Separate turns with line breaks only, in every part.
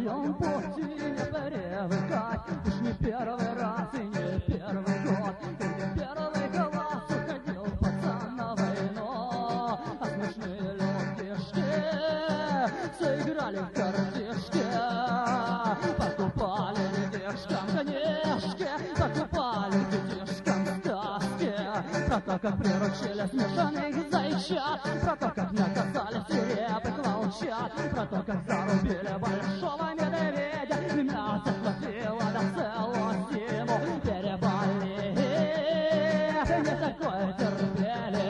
своем пути не привыкать. Уж не первый раз и не первый год, и не первый класс уходил пацан на войну. А смешные людишки сыграли в картишки, покупали детишкам книжки, покупали детишкам сказки про то, как приручили смешанных зайчат, про то, как наказали свирепых волчат, про то, как зарубили большого медведя, и мясо хватило на целую зиму. Переболеть не такое терпели,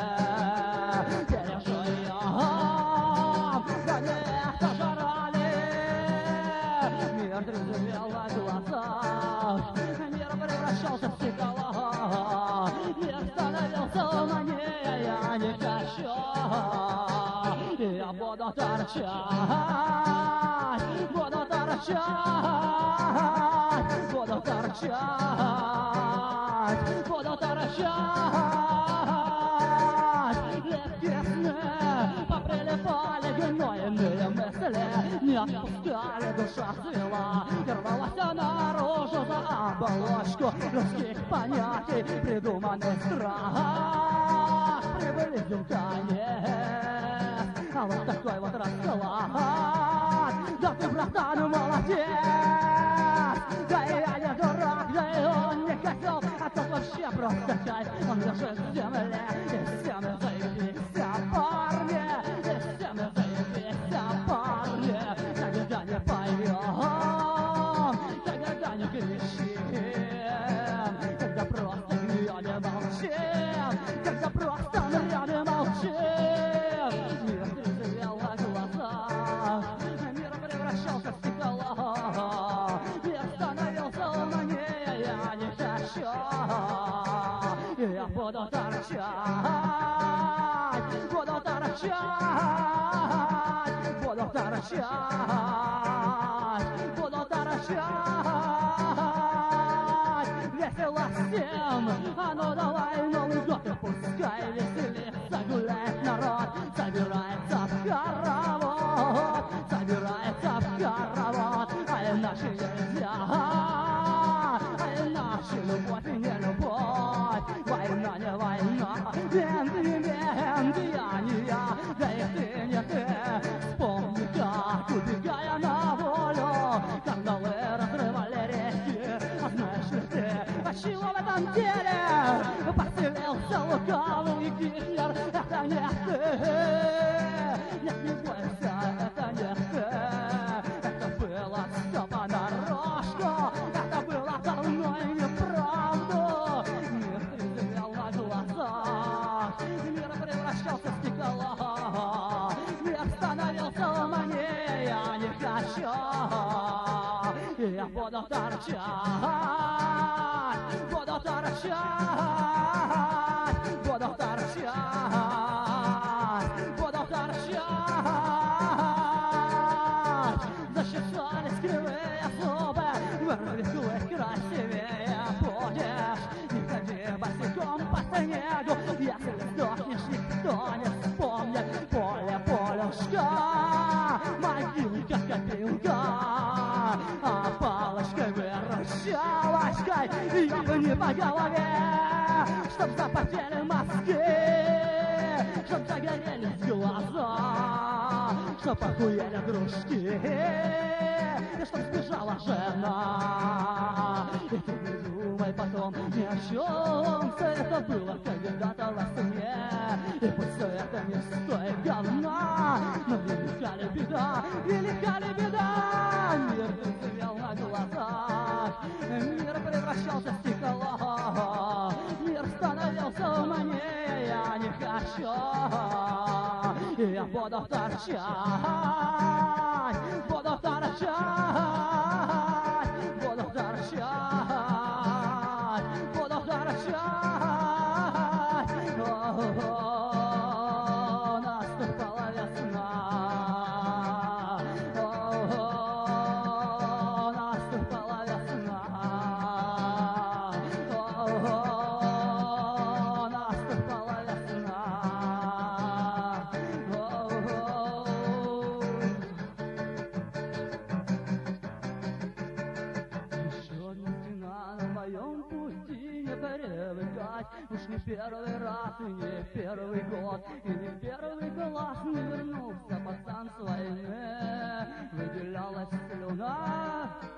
пережуем, да не это жрали. Мир трезвел на глазах, мир превращался в стеколо, мир становился умнее, я не хочу. Я буду торчать, буду торчать, буду торчать, буду торчать. Легкие сны поприлипали гнойные мысли, не отпускали, душа свела, и рвалась наружу за оболочку людских понятий, придуманный страх. Приблизил конец, а вот такой вот расклад. Да ты, братан, молодец, да и я не дурак, да и он не хотел, а тот вообще просто кайф. Он лежит в земле, и все мы заебись, парни, и все мы заебись, парни. Когда не поем, когда не кричим, когда просто гнем молчим, когда просто гнем молчим. Мир трезвел на глазах, мир превращался в стеколо, мир становился умнее, я не хочу. Я буду торчать, буду торчать, буду торчать, буду торчать. Весело всем, а ну давай Новый год, и пускай веселится, гуляет народ, собирается в хоровод, собирается в хоровод. А иначе нельзя, а иначе любовь и не любовь, война не война, менты не менты, я не я, да и ты не ты. Вспомни, как убегая на волю, кандалы разрывали реки. А знаешь ли ты, а чего в этом деле поселился лукавый Гитлер? Это не ты, нет, не бойся, это не ты. Это было все понарошку, это было давно и неправду. Мир трезвел на глазах, мир превращался в стеколо, мир становился умнее, я не хочу. Я буду торчать, буду торчать, буду торчать, буду торчать. Защищались кривые зубы, вырвали красивее будешь. Не ходи босиком по снегу, если сдохнешь, никто не вспомнит. Поле, полюшка, могилка, копилка, а палочкой выручалочкой ёбни по голове, чтоб запотели мозги, чтоб загорелись глаза, чтоб охуели дружки, и чтоб сбежала жена. И ты не думай потом ни о чем, все это было когда-то во сне, и пусть все это не стоит говна, но велика ли беда, велика ли беда. Мир трезвел на глазах, мир превращался в стеколо, мир становился умнее, я не хочу. Я буду торчать, буду торчать, буду торчать, буду торчать. О-о-о, наступала весна. О-о-о, наступала весна. О-о-о, наступала весна. О-о-о. своем пути не привыкать. Уж не первый раз и не первый год, и не первый класс не вернулся пацан с войны. Выделялась слюна